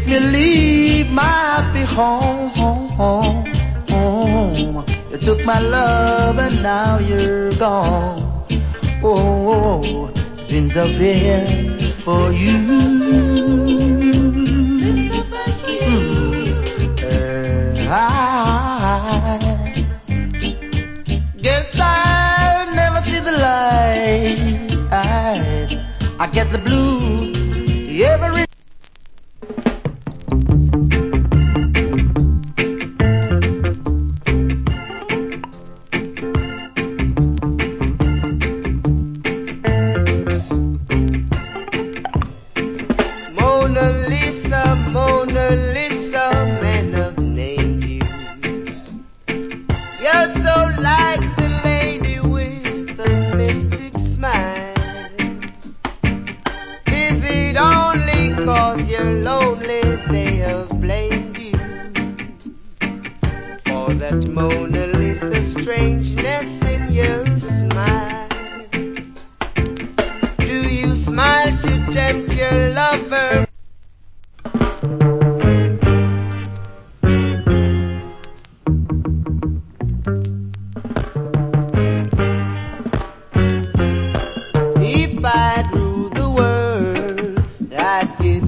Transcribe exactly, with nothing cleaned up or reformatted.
me leave my happy home, home, home, home. You took my love and now you're gone. Oh, Zinzabelle, for you. Mm. Uh, I guess I'll never see the light. I, I get the blues every Mona Lisa, Mona Lisa, men have named you. You're so like the lady with the mystic smile. Is it only 'cause you're lonely they have blamed you for that Mona Lisa strangeness in your smile? Do you smile to tempt your lover? If I'd rule the world, I'd give